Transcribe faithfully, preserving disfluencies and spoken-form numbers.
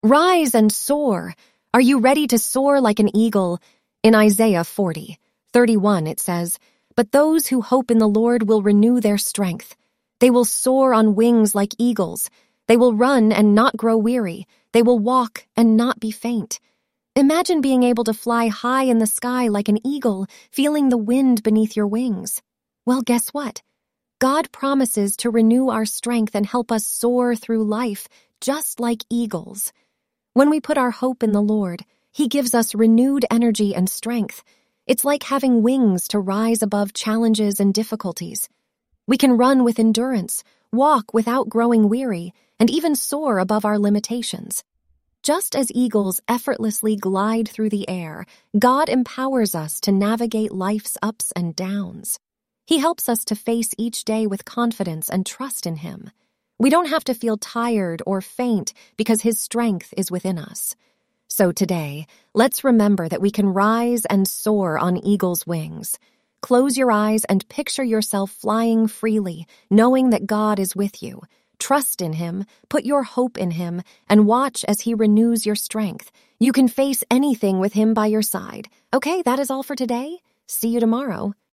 Rise and soar. Are you ready to soar like an eagle? In Isaiah forty, thirty-one it says, "But those who hope in the Lord will renew their strength. They will soar on wings like eagles. They will run and not grow weary. They will walk and not be faint." Imagine being able to fly high in the sky like an eagle, feeling the wind beneath your wings. Well, guess what? God promises to renew our strength and help us soar through life, just like eagles. When we put our hope in the Lord, He gives us renewed energy and strength. It's like having wings to rise above challenges and difficulties. We can run with endurance, walk without growing weary, and even soar above our limitations. Just as eagles effortlessly glide through the air, God empowers us to navigate life's ups and downs. He helps us to face each day with confidence and trust in Him. We don't have to feel tired or faint because His strength is within us. So today, let's remember that we can rise and soar on eagle's wings. Close your eyes and picture yourself flying freely, knowing that God is with you. Trust in Him, put your hope in Him, and watch as He renews your strength. You can face anything with Him by your side. Okay, that is all for today. See you tomorrow.